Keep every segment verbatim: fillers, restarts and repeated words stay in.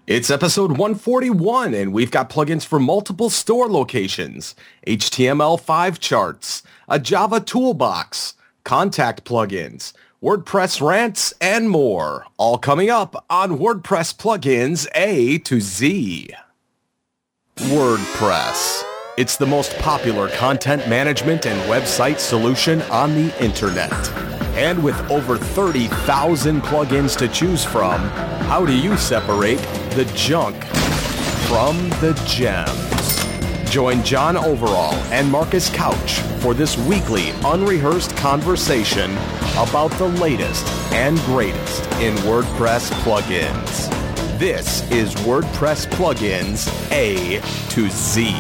It's episode one forty-one, and we've got plugins for multiple store locations, H T M L five charts, a Java toolbox, contact plugins, WordPress rants, and more. All coming up on WordPress Plugins A to Z. WordPress. It's the most popular content management and website solution on the internet. And with over thirty thousand plugins to choose from, how do you separate the junk from the gems? Join John Overall and Marcus Couch for this weekly unrehearsed conversation about the latest and greatest in WordPress plugins. This is WordPress Plugins A to Z.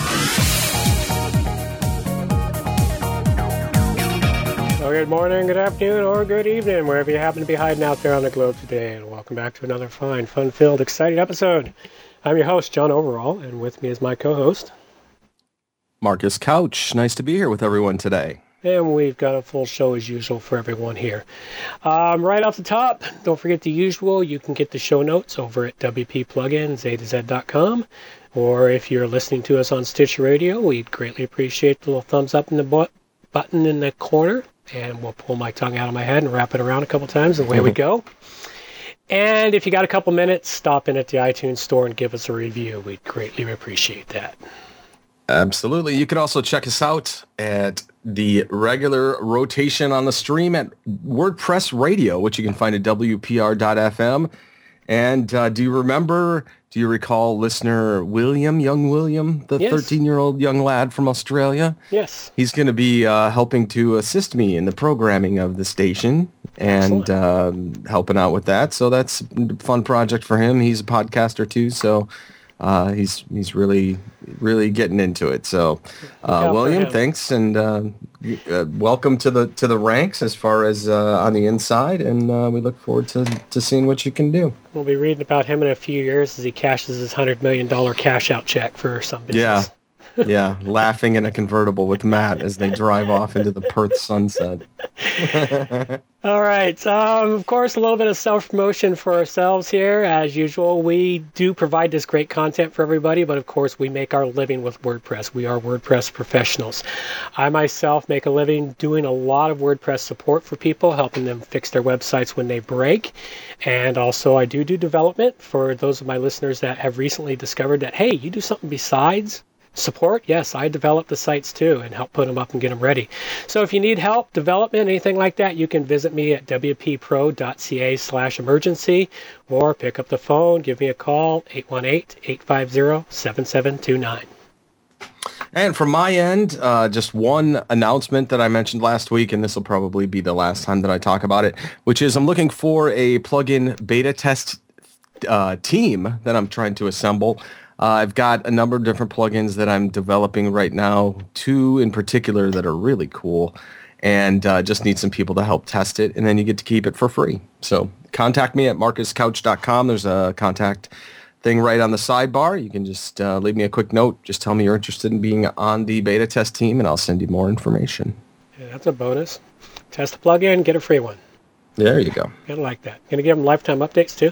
Well, good morning, good afternoon, or good evening, wherever you happen to be hiding out there on the globe today. And welcome back to another fine, fun-filled, exciting episode. I'm your host, John Overall, and with me is my co-host, Marcus Couch. Nice to be here with everyone today. And we've got a full show as usual for everyone here. Um, right off the top, don't forget the usual. You can get the show notes over at W P plugins A to Z dot com. Or if you're listening to us on Stitcher Radio, we'd greatly appreciate the little thumbs up in the bu- button in the corner. And we'll pull my tongue out of my head and wrap it around a couple times, and away we go. And if you got a couple minutes, stop in at the iTunes store and give us a review. We'd greatly appreciate that. Absolutely. You can also check us out at the regular rotation on the stream at WordPress Radio, which you can find at W P R dot F M. And uh, do you remember, do you recall listener William, young William, the Yes. thirteen-year-old young lad from Australia? Yes. He's going to be uh, helping to assist me in the programming of the station and um, helping out with that. So that's a fun project for him. He's a podcaster too, so uh, he's he's really, really getting into it. So uh, William, thanks, and uh, uh, welcome to the to the ranks as far as uh, on the inside, and uh, we look forward to, to seeing what you can do. We'll be reading about him in a few years as he cashes his one hundred million dollars cash-out check for some business. Yeah. Yeah, laughing in a convertible with Matt as they drive off into the Perth sunset. All right. Um, of course, a little bit of self-promotion for ourselves here. As usual, we do provide this great content for everybody, but of course, we make our living with WordPress. We are WordPress professionals. I myself make a living doing a lot of WordPress support for people, helping them fix their websites when they break. And also, I do do development for those of my listeners that have recently discovered that, hey, you do something besides support. Yes, I develop the sites too and help put them up and get them ready. So if you need help, development, anything like that, you can visit me at W P pro dot C A slash emergency or pick up the phone, give me a call, eight one eight, eight five zero, seven seven two nine. And from my end, uh, just one announcement that I mentioned last week, and this will probably be the last time that I talk about it, which is I'm looking for a plugin beta test uh, team that I'm trying to assemble. Uh, I've got a number of different plugins that I'm developing right now, two in particular that are really cool, and uh, just need some people to help test it, and then you get to keep it for free. So contact me at marcus couch dot com. There's a contact thing right on the sidebar. You can just uh, leave me a quick note. Just tell me you're interested in being on the beta test team, and I'll send you more information. Yeah, that's a bonus. Test the plugin, get a free one. There you go. Gotta like that. Gonna give them lifetime updates too?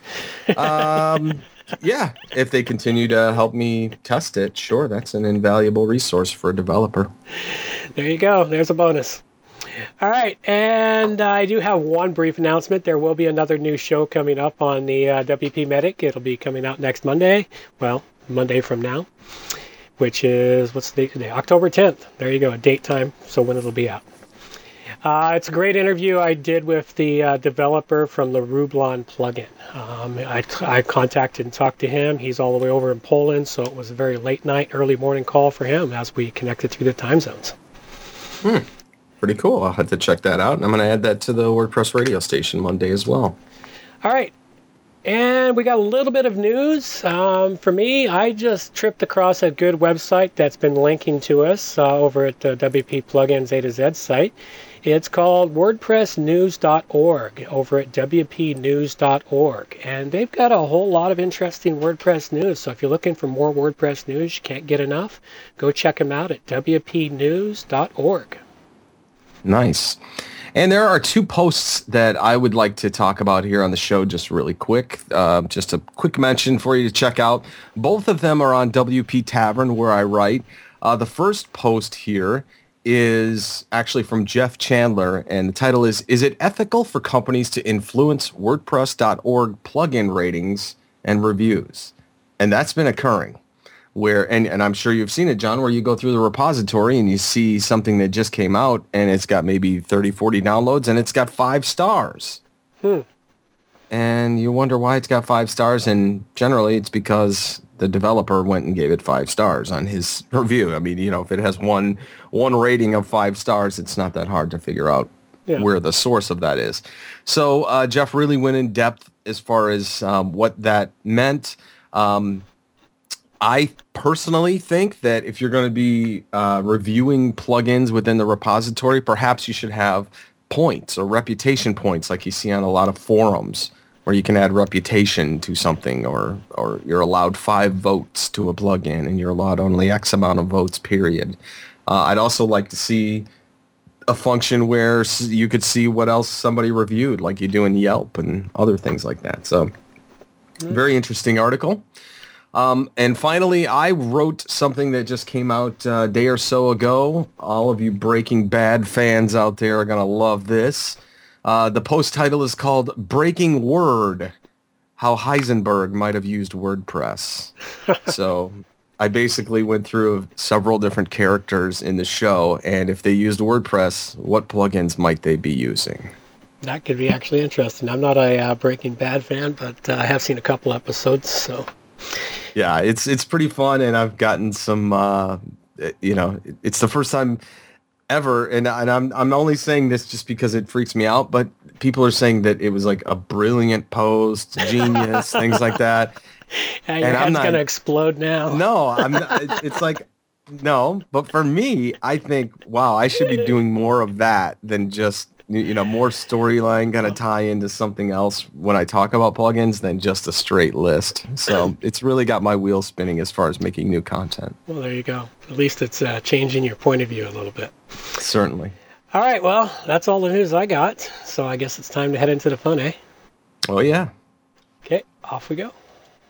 um, yeah, if they continue to help me test it, sure, that's an invaluable resource for a developer. There you go. There's a bonus. All right, and I do have one brief announcement. There will be another new show coming up on the uh, W P Medic. It'll be coming out next Monday. Well, Monday from now, which is, what's the date today? October tenth. There you go, a date time, so when it'll be out. Uh, it's a great interview I did with the uh, developer from the Rublon plugin. Um, I, I contacted and talked to him. He's all the way over in Poland, so it was a very late night, early morning call for him as we connected through the time zones. Hmm. Pretty cool. I'll have to check that out. And I'm going to add that to the WordPress radio station Monday as well. All right. And we got a little bit of news. Um, for me, I just tripped across a good website that's been linking to us uh, over at the W P Plugins A to Z site. It's called WordPress news dot org over at W P news dot org. And they've got a whole lot of interesting WordPress news. So if you're looking for more WordPress news, you can't get enough, go check them out at W P news dot org. Nice. And there are two posts that I would like to talk about here on the show just really quick. Uh, just a quick mention for you to check out. Both of them are on W P Tavern, where I write. Uh, the first post here is actually from Jeff Chandler, and the title is, Is it ethical for companies to influence WordPress dot org plugin ratings and reviews? And that's been occurring. Where and, and I'm sure you've seen it, John, where you go through the repository and you see something that just came out and it's got maybe thirty, forty downloads and it's got five stars. Hmm. And you wonder why it's got five stars, and generally it's because the developer went and gave it five stars on his review. I mean, you know, if it has one one rating of five stars, it's not that hard to figure out yeah. where the source of that is. So uh, Jeff really went in depth as far as um, what that meant. Um, I personally think that if you're going to be uh, reviewing plugins within the repository, perhaps you should have points or reputation points like you see on a lot of forums where you can add reputation to something, or, or you're allowed five votes to a plugin and you're allowed only X amount of votes, period. Uh, I'd also like to see a function where you could see what else somebody reviewed, like you do in Yelp and other things like that. So very interesting article. Um, and finally, I wrote something that just came out uh, a day or so ago. All of you Breaking Bad fans out there are going to love this. Uh, the post title is called Breaking Word, How Heisenberg Might Have Used WordPress. So I basically went through several different characters in the show, and if they used WordPress, what plugins might they be using? That could be actually interesting. I'm not a uh, Breaking Bad fan, but uh, I have seen a couple episodes, so... Yeah, it's it's pretty fun, and I've gotten some, uh, you know, it's the first time ever, and, and I'm I'm only saying this just because it freaks me out, but people are saying that it was like a brilliant post, genius, things like that. Yeah, your and head's I'm not, gonna explode now. No, I'm not, it's like, no, but for me, I think, wow, I should be doing more of that than just, you know, more storyline kind of tie into something else when I talk about plugins than just a straight list. So it's really got my wheels spinning as far as making new content. Well, there you go. At least it's uh, changing your point of view a little bit. Certainly. All right. Well, that's all the news I got. So I guess it's time to head into the fun, eh? Oh, yeah. Okay. Off we go.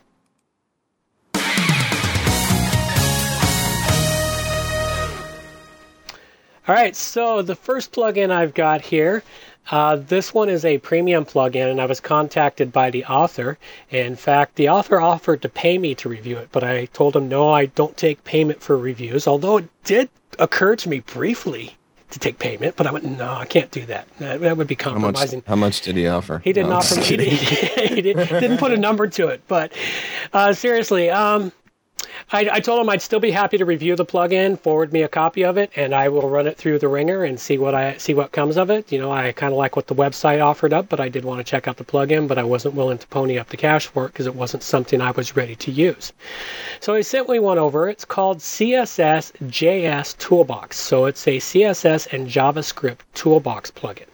All right, so the first plugin I've got here, uh, this one is a premium plugin, and I was contacted by the author. In fact, the author offered to pay me to review it, but I told him, no, I don't take payment for reviews, although it did occur to me briefly to take payment, but I went, no, I can't do that. That, that would be compromising. How much, how much did he offer? He didn't no, offer me. He, he did, didn't put a number to it, but uh, seriously, um, I, I told him I'd still be happy to review the plugin, forward me a copy of it, and I will run it through the ringer and see what I see what comes of it. You know, I kind of like what the website offered up, but I did want to check out the plugin, but I wasn't willing to pony up the cash for it because it wasn't something I was ready to use. So he sent me one over. It's called C S S J S Toolbox. So it's a C S S and JavaScript toolbox plugin.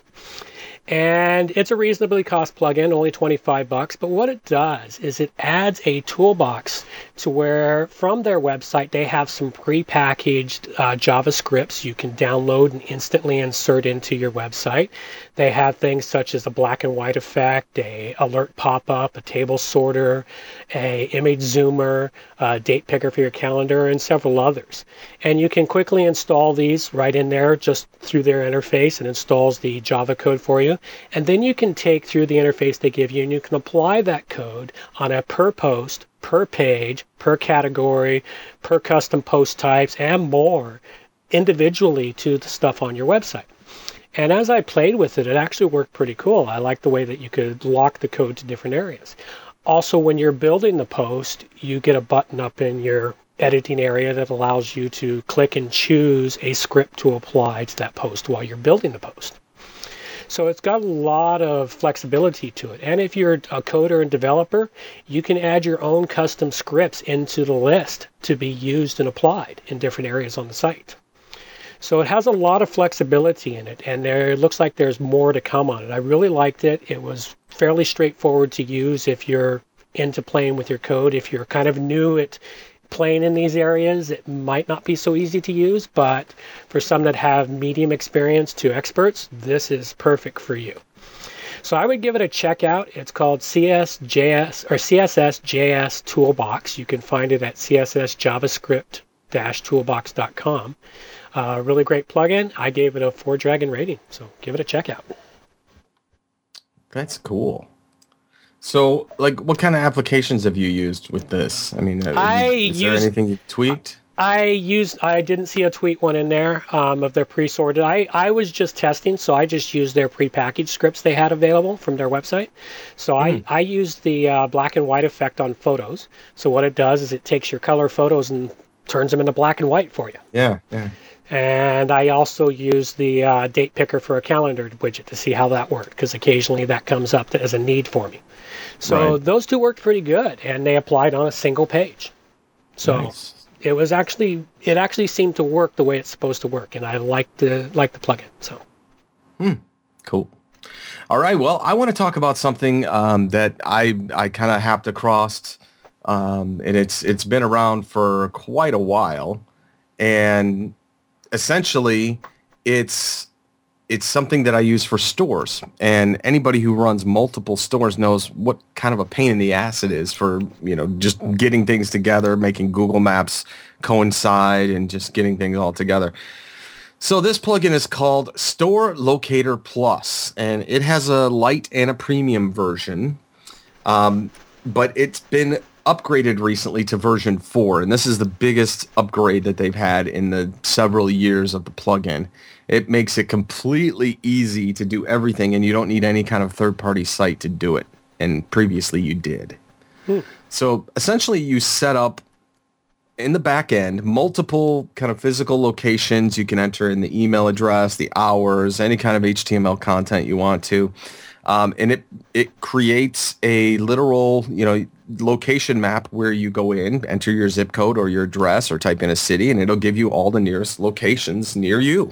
And it's a reasonably cost plugin, only twenty-five bucks. But what it does is it adds a toolbox to where from their website they have some prepackaged uh, JavaScripts you can download and instantly insert into your website. They have things such as a black and white effect, a alert pop-up, a table sorter, a image zoomer, a date picker for your calendar, and several others. And you can quickly install these right in there just through their interface. It installs the Java code for you. And then you can take through the interface they give you and you can apply that code on a per post, per page, per category, per custom post types, and more individually to the stuff on your website. And as I played with it, it actually worked pretty cool. I like the way that you could lock the code to different areas. Also, when you're building the post, you get a button up in your editing area that allows you to click and choose a script to apply to that post while you're building the post. So it's got a lot of flexibility to it. And if you're a coder and developer, you can add your own custom scripts into the list to be used and applied in different areas on the site. So it has a lot of flexibility in it, and there it looks like there's more to come on it. I really liked it. It was fairly straightforward to use if you're into playing with your code. If you're kind of new at playing in these areas, it might not be so easy to use, but for some that have medium experience to experts, this is perfect for you. So I would give it a check out. It's called C S J S or C S S J S Toolbox. You can find it at C S S JavaScript toolbox dot com. Uh, really great plugin. I gave it a four dragon rating, so give it a check out. That's cool. So, like, what kind of applications have you used with this? I mean, I is there used, anything you tweaked? I used. I didn't see a tweet one in there um, of their pre-sorted. I, I was just testing, so I just used their pre-packaged scripts they had available from their website. So mm. I, I used the uh, black and white effect on photos. So what it does is it takes your color photos and turns them into black and white for you. Yeah, yeah. And I also use the uh, date picker for a calendar widget to see how that worked, because occasionally that comes up as a need for me. So right. Those two worked pretty good, and they applied on a single page. So nice. it was actually it actually seemed to work the way it's supposed to work, and I liked the like the plugin. So, hmm. Cool. All right. Well, I want to talk about something um, that I I kind of hopped across, um, and it's it's been around for quite a while, and essentially, it's it's something that I use for stores, and anybody who runs multiple stores knows what kind of a pain in the ass it is for, you know, just getting things together, making Google Maps coincide, and just getting things all together. So this plugin is called Store Locator Plus, and it has a light and a premium version, um, but it's been upgraded recently to version four, and this is the biggest upgrade that they've had in the several years of the plugin. It makes it completely easy to do everything, and you don't need any kind of third-party site to do it, and previously you did. Hmm. So essentially you set up in the back end multiple kind of physical locations. You can enter in the email address, the hours, any kind of H T M L content you want to. Um, and it it creates a literal, you know, location map where you go in, enter your zip code or your address, or type in a city, and it'll give you all the nearest locations near you.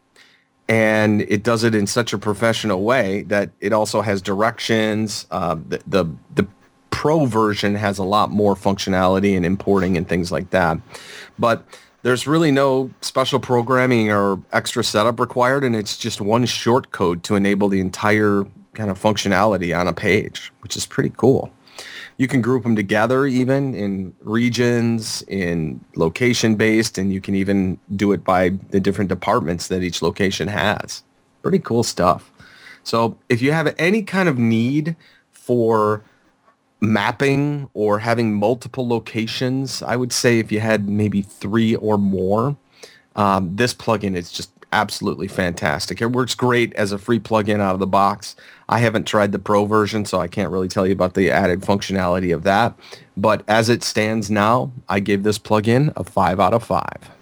And it does it in such a professional way that it also has directions. Uh, the, the the Pro version has a lot more functionality and importing and things like that. But there's really no special programming or extra setup required, and it's just one short code to enable the entire kind of functionality on a page, which is pretty cool. You can group them together even in regions, in location-based, and you can even do it by the different departments that each location has. Pretty cool stuff. So if you have any kind of need for mapping or having multiple locations, I would say if you had maybe three or more, um, this plugin is just absolutely fantastic. It works great as a free plugin out of the box. I haven't tried the Pro version, so I can't really tell you about the added functionality of that. But as it stands now, I give this plugin a five out of five.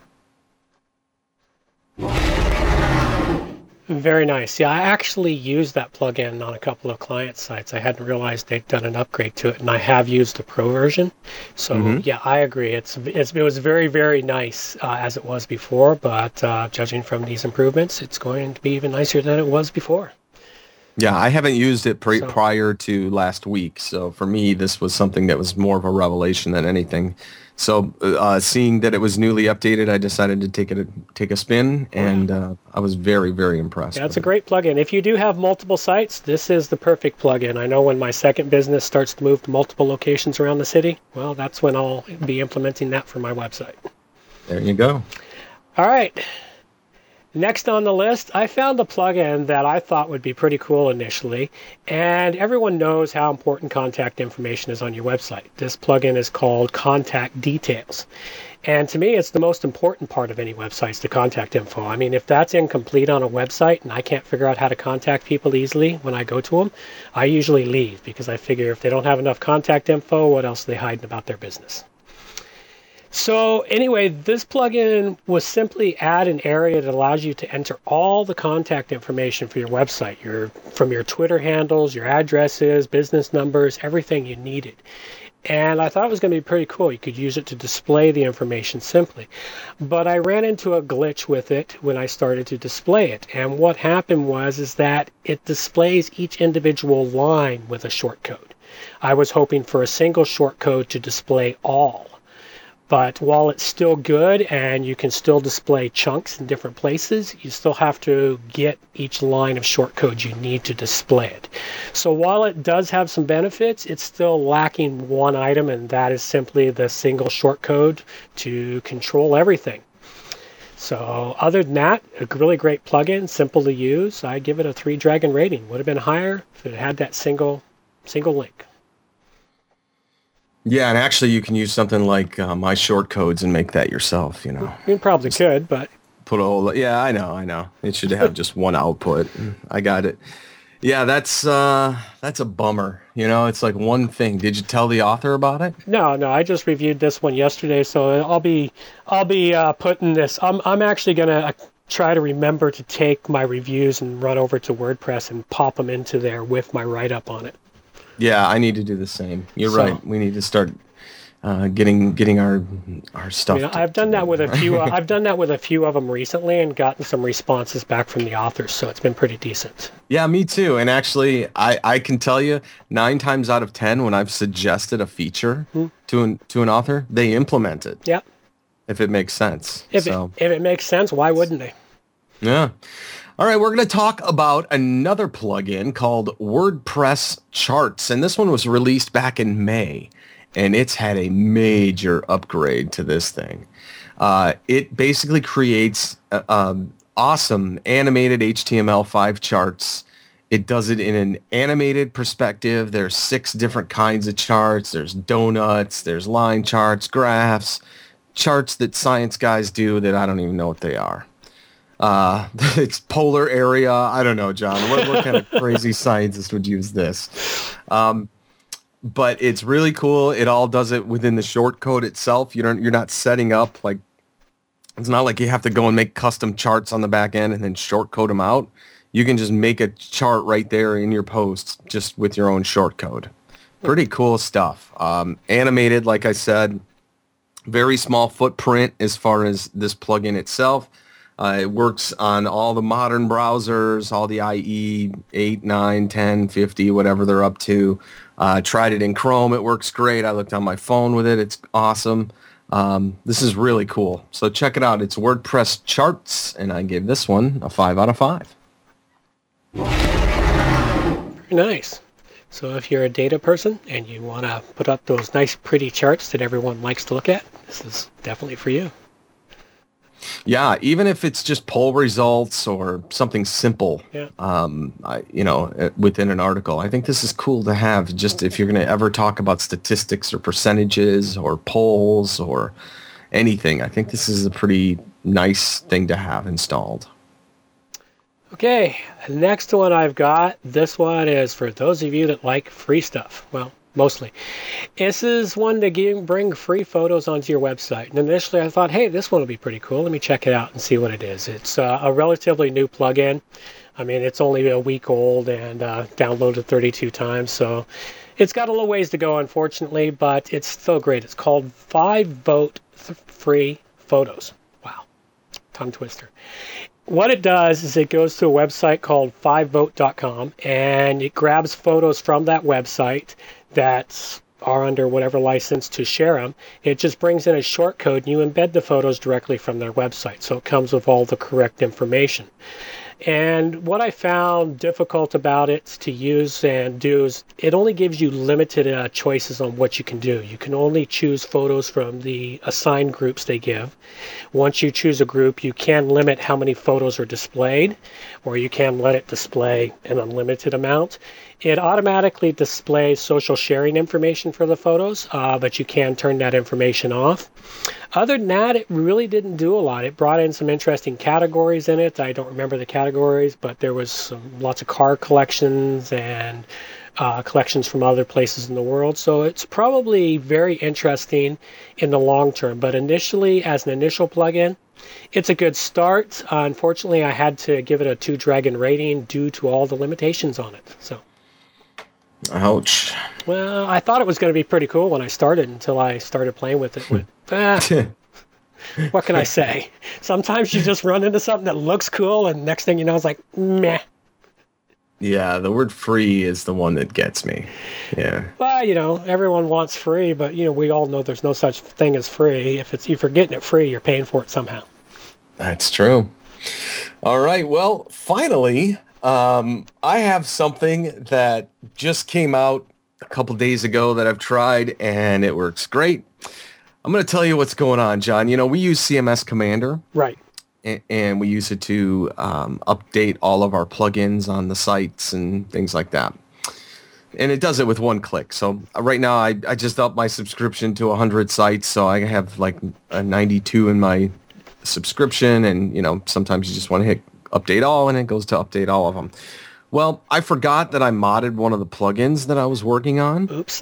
Very nice. Yeah, I actually used that plugin on a couple of client sites. I hadn't realized they'd done an upgrade to it, and I have used the Pro version. So mm-hmm. yeah, I agree. It's, it's it was very, very nice uh, as it was before, but uh, judging from these improvements, it's going to be even nicer than it was before. Yeah, I haven't used it pre- so. prior to last week, so for me, this was something that was more of a revelation than anything. So, uh, seeing that it was newly updated, I decided to take it a, take a spin, and uh, I was very, very impressed. Yeah, it's a great plugin. If you do have multiple sites, this is the perfect plugin. I know when my second business starts to move to multiple locations around the city, well, that's when I'll be implementing that for my website. There you go. All right. Next on the list, I found a plugin that I thought would be pretty cool initially, and everyone knows how important contact information is on your website. This plugin is called Contact Details, and to me, it's the most important part of any website's the contact info. I mean, if that's incomplete on a website and I can't figure out how to contact people easily when I go to them, I usually leave, because I figure if they don't have enough contact info, what else are they hiding about their business? So anyway, this plugin was simply add an area that allows you to enter all the contact information for your website, your from your Twitter handles, your addresses, business numbers, everything you needed. And I thought it was going to be pretty cool. You could use it to display the information simply. But I ran into a glitch with it when I started to display it. And what happened was is that it displays each individual line with a shortcode. I was hoping for a single shortcode to display all. But while it's still good and you can still display chunks in different places, you still have to get each line of shortcode you need to display it. So while it does have some benefits, it's still lacking one item, and that is simply the single shortcode to control everything. So other than that, a really great plugin, simple to use. I give it a three dragon rating. Would have been higher if it had that single single link. Yeah, and actually you can use something like uh, My Shortcodes and make that yourself, you know. You probably could, but... Put a whole... Yeah, I know, I know. It should have just one output. I got it. Yeah, that's uh, that's a bummer. You know, it's like one thing. Did you tell the author about it? No, no. I just reviewed this one yesterday, so I'll be I'll be uh, putting this... I'm, I'm actually going to try to remember to take my reviews and run over to WordPress and pop them into there with my write-up on it. Yeah, I need to do the same. You're So- right. We need to start uh, getting getting our our stuff. You know, to- I've done that with a together. few. Uh, I've done that with a few of them recently, and gotten some responses back from the authors. So it's been pretty decent. Yeah, me too. And actually, I, I can tell you nine times out of ten, when I've suggested a feature Hmm. to an to an author, they implement it Yeah. if it makes sense. If so it if it makes sense, why wouldn't they? yeah. All right, we're going to talk about another plugin called WordPress Charts, and this one was released back in May, and it's had a major upgrade to this thing. Uh, it basically creates uh, um, awesome animated H T M L five charts. It does it in an animated perspective. There's six different kinds of charts. There's donuts, there's line charts, graphs, charts that science guys do that I don't even know what they are. Uh, it's polar area. I don't know, John. What, what kind of crazy scientist would use this? Um, but it's really cool. It all does it within the shortcode itself. You don't, you're not setting up like, it's not like you have to go and make custom charts on the back end and then shortcode them out. You can just make a chart right there in your post just with your own shortcode. Pretty cool stuff. Um, animated, like I said, very small footprint as far as this plugin itself. Uh, it works on all the modern browsers, all the I E eight, nine, ten, fifty, whatever they're up to. Uh, tried it in Chrome. It works great. I looked on my phone with it. It's awesome. Um, this is really cool. So check it out. It's WordPress Charts, and I gave this one a five out of five. Very nice. So if you're a data person and you want to put up those nice, pretty charts that everyone likes to look at, this is definitely for you. Yeah, even if it's just poll results or something simple, Yeah. um, I, you know, uh, within an article, I think this is cool to have. Just if you're going to ever talk about statistics or percentages or polls or anything, I think this is a pretty nice thing to have installed. Okay, the next one I've got, this one is for those of you that like free stuff. Well, mostly. This is one to give, bring free photos onto your website. And initially I thought, hey, this one will be pretty cool. Let me check it out and see what it is. It's uh, a relatively new plugin. I mean, it's only a week old and uh, downloaded thirty-two times. So it's got a little ways to go, unfortunately, but it's still great. It's called five vote th- Free Photos. Wow. Tongue twister. What it does is it goes to a website called five vote dot com and it grabs photos from that website that are under whatever license to share them. It just brings in a shortcode and you embed the photos directly from their website. So it comes with all the correct information. And what I found difficult about it to use and do is it only gives you limited uh, choices on what you can do. You can only choose photos from the assigned groups they give. Once you choose a group, you can limit how many photos are displayed, or you can let it display an unlimited amount. It automatically displays social sharing information for the photos, uh, but you can turn that information off. Other than that, it really didn't do a lot. It brought in some interesting categories in it. I don't remember the categories, but there was some, lots of car collections and uh, collections from other places in the world. So it's probably very interesting in the long term. But initially, as an initial plugin, it's a good start. Uh, unfortunately, I had to give it a two dragon rating due to all the limitations on it. So. Ouch. Well, I thought it was going to be pretty cool when I started until I started playing with it. With, ah, what can I say? Sometimes you just run into something that looks cool, and next thing you know, it's like, meh. Yeah, the word free is the one that gets me. Yeah. Well, you know, everyone wants free, but, you know, we all know there's no such thing as free. If it's if you're getting it free, you're paying for it somehow. That's true. All right. Well, finally, um, I have something that just came out a couple days ago that I've tried, and it works great. I'm going to tell you what's going on, John. You know, we use C M S Commander. Right. And we use it to um, update all of our plugins on the sites and things like that. And it does it with one click. So uh, right now, I, I just upped my subscription to one hundred sites. So I have like a ninety-two in my subscription. And, you know, sometimes you just want to hit update all, and it goes to update all of them. Well, I forgot that I modded one of the plugins that I was working on. Oops.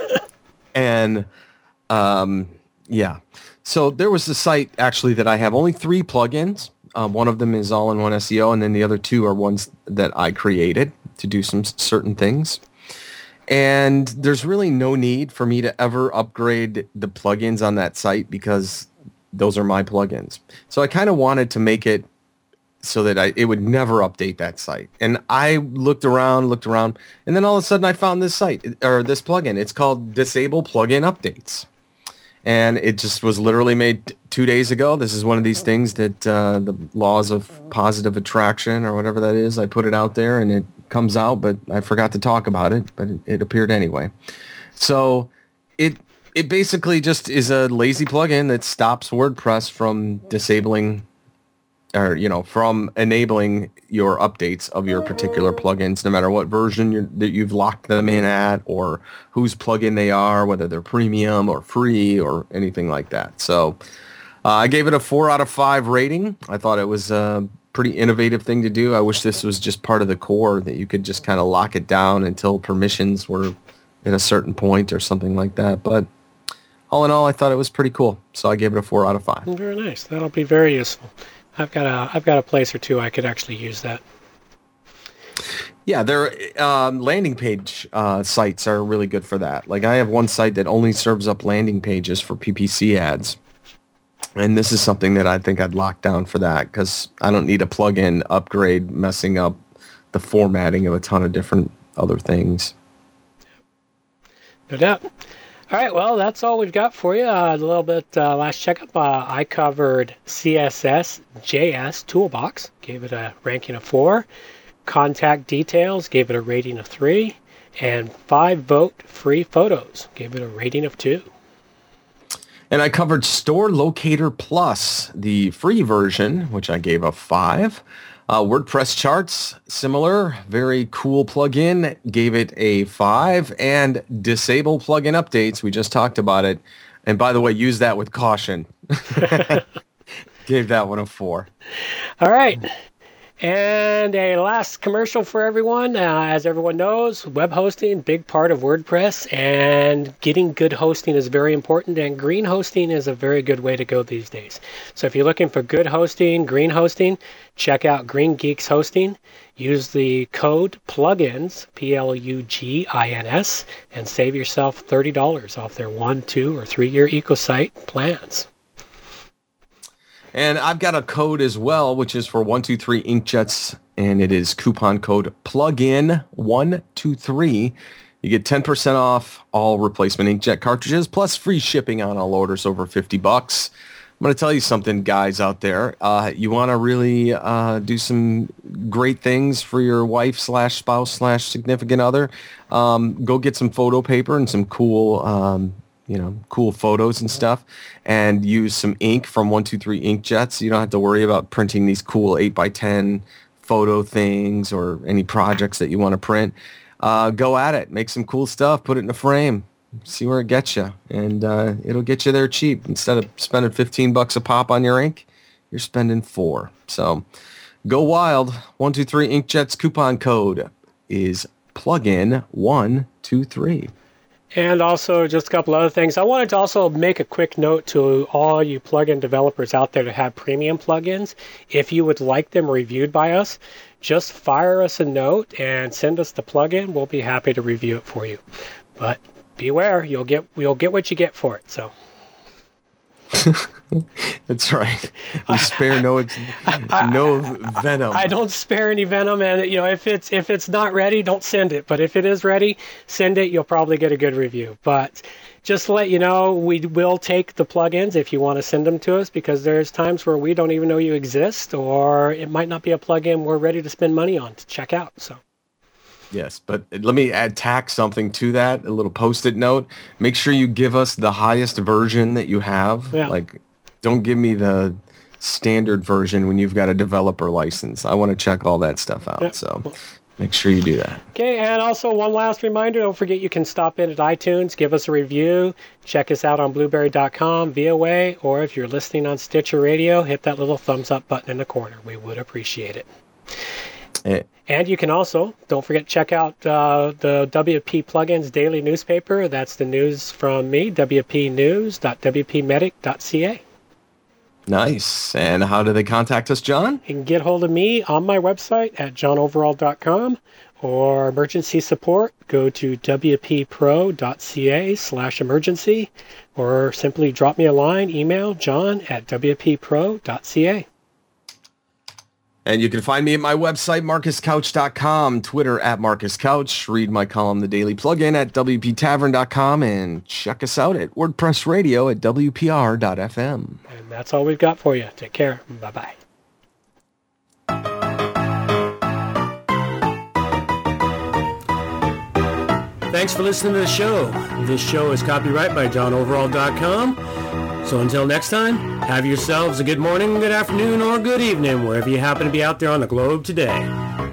and, um, yeah. So there was a site, actually, that I have only three plugins. Um, one of them is all-in-one S E O, and then the other two are ones that I created to do some certain things. And there's really no need for me to ever upgrade the plugins on that site because those are my plugins. So I kind of wanted to make it so that I, it would never update that site. And I looked around, looked around, and then all of a sudden I found this site, or this plugin. It's called Disable Plugin Updates. And it just was literally made two days ago. This is one of these things that uh, the laws of positive attraction or whatever that is, I put it out there and it comes out, but I forgot to talk about it, but it, it appeared anyway. So it it basically just is a lazy plugin that stops WordPress from disabling or, you know, from enabling your updates of your particular plugins, no matter what version you're, that you've locked them in at or whose plugin they are, whether they're premium or free or anything like that. So uh, I gave it a four out of five rating. I thought it was a pretty innovative thing to do. I wish this was just part of the core, that you could just kind of lock it down until permissions were at a certain point or something like that. But all in all, I thought it was pretty cool. So I gave it a four out of five. Very nice. That'll be very useful. I've got a I've got a place or two I could actually use that. Yeah, their um, landing page uh, sites are really good for that. Like I have one site that only serves up landing pages for P P C ads. And this is something that I think I'd lock down for that because I don't need a plugin upgrade messing up the formatting of a ton of different other things. No doubt. All right, well, that's all we've got for you. Uh, a little bit uh, last checkup. Uh, I covered C S S J S Toolbox, gave it a ranking of four. Contact Details, gave it a rating of three. And five vote Free Photos, gave it a rating of two. And I covered Store Locator Plus, the free version, which I gave a five. Uh, WordPress Charts, similar, very cool plugin, gave it a five. And Disable Plugin Updates, we just talked about it. And by the way, use that with caution. Gave that one a four. All right. And a last commercial for everyone. Uh, as everyone knows, web hosting, big part of WordPress, and getting good hosting is very important, and green hosting is a very good way to go these days. So if you're looking for good hosting, green hosting, check out Green Geeks Hosting. Use the code plugins, P L U G I N S, and save yourself thirty dollars off their one, two, or three-year EcoSite plans. And I've got a code as well, which is for one two three Inkjets, and it is coupon code plugin one two three. You get ten percent off all replacement inkjet cartridges, plus free shipping on all orders over fifty bucks. I'm going to tell you something, guys out there. Uh, you want to really uh, do some great things for your wife slash spouse slash significant other. Um, go get some photo paper and some cool um you know, cool photos and stuff, and use some ink from one two three Inkjets. You don't have to worry about printing these cool eight by ten photo things or any projects that you want to print. Uh, go at it. Make some cool stuff. Put it in a frame. See where it gets you. And uh, it'll get you there cheap. Instead of spending fifteen bucks a pop on your ink, you're spending four. So go wild. one two three Inkjets coupon code is plugin one two three. And also just a couple other things. I wanted to also make a quick note to all you plugin developers out there that have premium plugins. If you would like them reviewed by us, just fire us a note and send us the plugin. We'll be happy to review it for you. But beware, you'll get you'll get what you get for it. So That's right. We spare no no venom. I don't spare any venom, and you know, if it's if it's not ready, don't send it. But if it is ready, send it. You'll probably get a good review. But just to let you know, we will take the plugins if you want to send them to us, because there's times where we don't even know you exist, or it might not be a plugin we're ready to spend money on to check out. So. Yes, but let me add tack something to that, a little post-it note. Make sure you give us the highest version that you have. Yeah. Like, don't give me the standard version when you've got a developer license. I want to check all that stuff out. Yeah. So make sure you do that. Okay, and also one last reminder, don't forget you can stop in at iTunes, give us a review, check us out on blueberry dot com, V O A, or if you're listening on Stitcher Radio, hit that little thumbs up button in the corner. We would appreciate it. Hey. And you can also, don't forget, check out uh, the W P Plugins Daily Newspaper. That's the news from me, w p news dot w p medic dot c a. Nice. And how do they contact us, John? You can get hold of me on my website at john overall dot com, or emergency support, go to w p pro dot c a slash emergency, or simply drop me a line, email john at w p pro dot c a. And you can find me at my website, marcus couch dot com, Twitter at marcus couch, read my column, The Daily Plugin, at w p tavern dot com, and check us out at WordPress Radio at w p r dot f m. And that's all we've got for you. Take care. Bye-bye. Thanks for listening to the show. This show is copyright by john overall dot com. So until next time, have yourselves a good morning, good afternoon, or good evening, wherever you happen to be out there on the globe today.